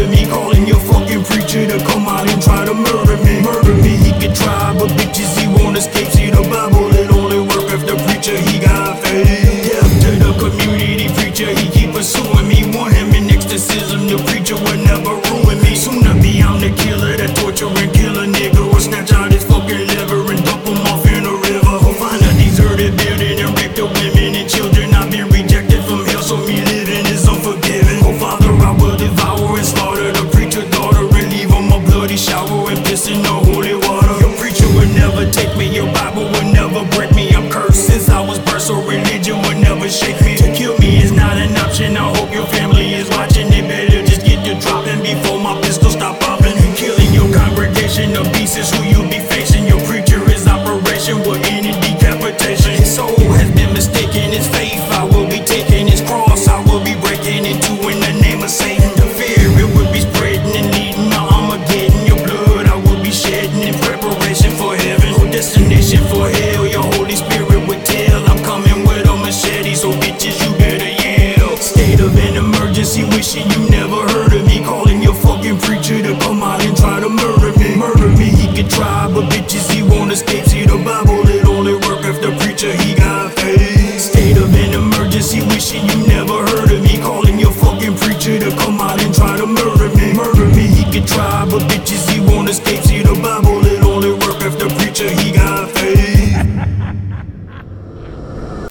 murder me, calling your fucking preacher to come out and try to murder me. Murder me, he can try, but bitches, he won't escape. See the Bible, it only work if the preacher, he got faith. Death to the community preacher, he keep pursuing me. Want him in exorcism, the preacher would never